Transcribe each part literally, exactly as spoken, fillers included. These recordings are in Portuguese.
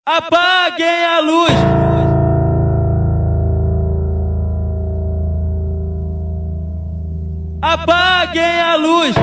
Apaguem a luz. Apaguem a luz.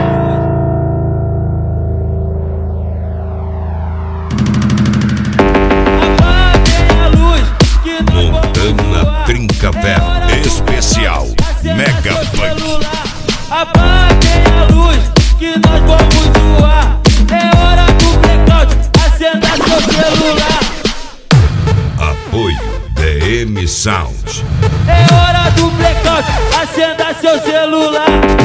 Apaguem a luz que nós Montana Trincavel especial Mega Funk. Apaguem a luz que nós vamos voar. É hora do blackout, acenda seu celular. Apoio D M Sound. É hora do blackout, acenda seu celular.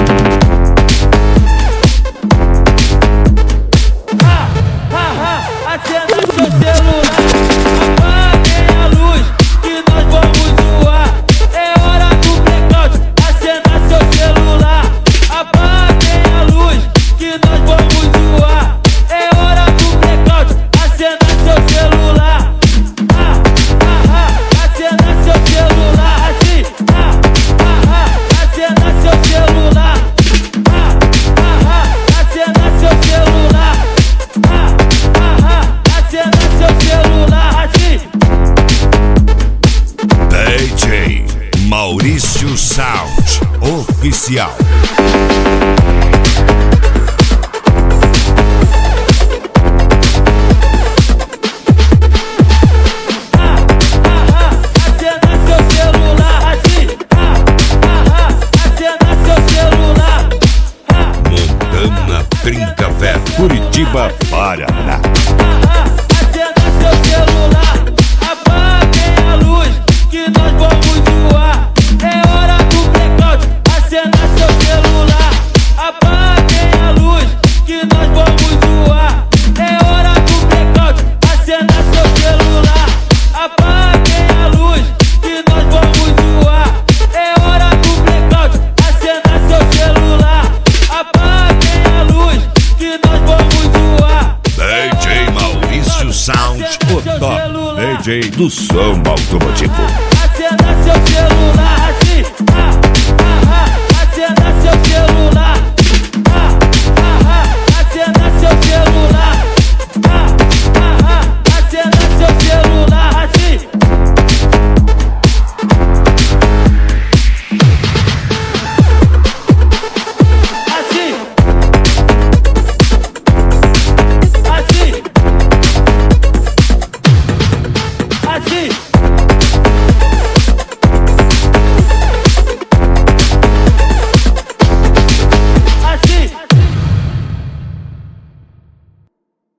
Ah, ah, ah, acenda seu celular. Apaguem a luz que nós vamos voar. É hora do blackout, acenda seu celular. Apaguem a luz que nós vamos voar. É hora do blackout, acenda seu celular. Ah, ah, ah, acenda seu celular. Assim, ah, ah, ah, acenda seu celular. Ah, ah, ah, acenda seu celular. Ah, ah, ah, acenda seu celular. Assim. D J Maurício Sound Oficial. Montana Trincavel, Curitiba, Paraná. Acenda seu celular, apaguem a luz que nós vamos voar. É hora do blackout, acenda seu celular. Apaguem a luz que nós vamos voar. É hora do blackout, acenda seu celular. Apaguem a luz que nós vamos voar. É hora do blackout, acenda seu celular. Apaguem a luz que nós vamos voar. D J Maurício Sound, o top D J do som automotivo. Acenda seu celular.